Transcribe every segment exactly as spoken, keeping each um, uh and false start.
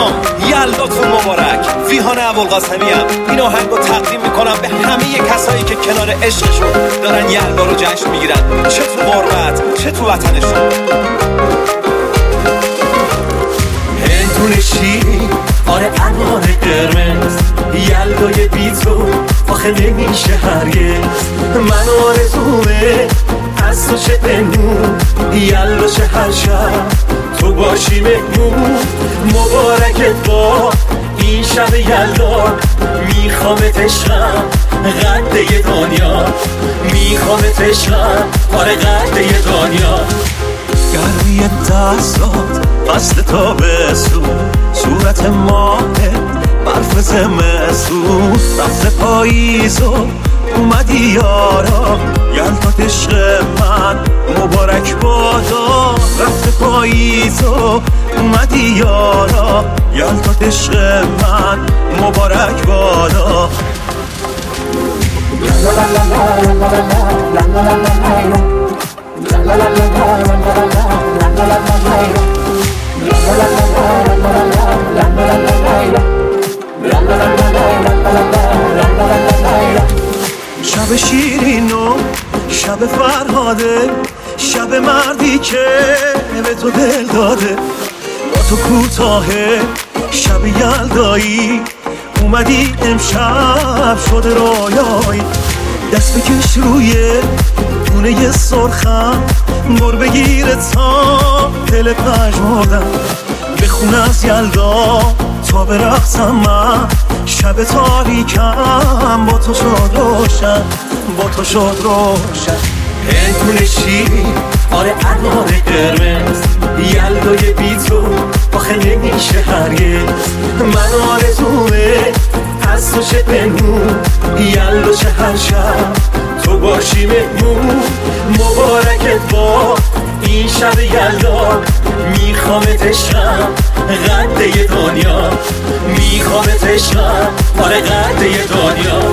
سلام، یلداتون مبارک. ویهان ابوالقاسمی ام. این آهنگو تقدیم میکنم به همه کسایی که کنار عشقشون دارن یلدا رو جشن میگیرن، چه تو غربت چه تو وطنشون. هندونه شیری، آره انوار قرمز، یلدای بی تو آخه نمیشه هرگز. من آرزومه از تو چه پنهون، یلدا چه هر شب تو باشی مهمون. مبارکت با این شب یلدا، میخوامت عشقم قده دنیا، میخوامت عشقم آره قده دنیا. گرمی دستات فصل تابستون، صورت ماهه برف زمستون. رفت پاییزو اومدی یارا، یلدات عشق من مبارک بادا. رفت پاییزو اومدی یارا، یلدات عشق من مبارک بادا. شب شیرینو، شب فرهاده، شب مردی که به تو دل داده. با تو کوتاهه شب یلدایی، اومدی امشب شده رویایی. دست بکش روی دونه سرخم، بر بگیره تا دل پژمردم. بخون از یلدا تا برقصم من، شب تاریکم با تو شد روشن، با تو شد روشن. هندونه شیری، آره انوار قرمز، یلدای بی تو آخه نمیشه هرگز. من آرزومه از تو چه پنهون، یلدا چه هر شب تو باشی مهمون. مبارکت با این شب یلدا، میخوامت عشقم قده دنیا، میخوامت عشقم آره قده دنیا.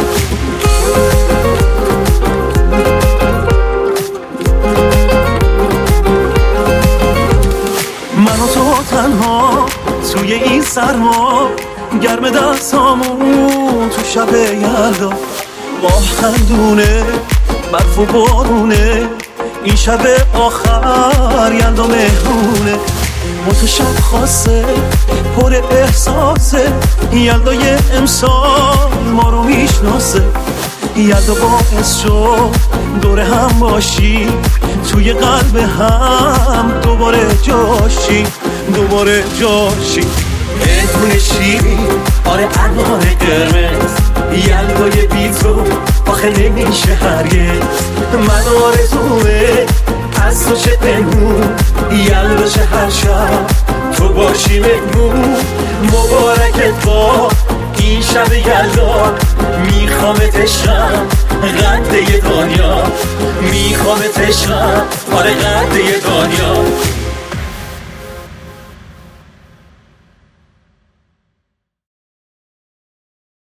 من و تو تنها توی این سرما، گرم دستامون تو شب یلدا. ماه خندونه برف و بارونه، این شب آخر یلدا مهمونه. تو شب خاصه پر احساسه، یلدای امسال ما رو میشناسه. یلدا باعث شد دور هم باشی، توی قلب هم دوباره جاشی، دوباره جاشی. هندونه شیری، آره انوار قرمز، یلدای بی تو آخه نمیشه هرگز. من آرزومه از تو چه پنهون، یلدا چه هر شب تو باشی مهمون. مبارکت با این شب یلدا، میخوامت عشقم قده دنیا، میخوامت عشقم آره قده دنیا.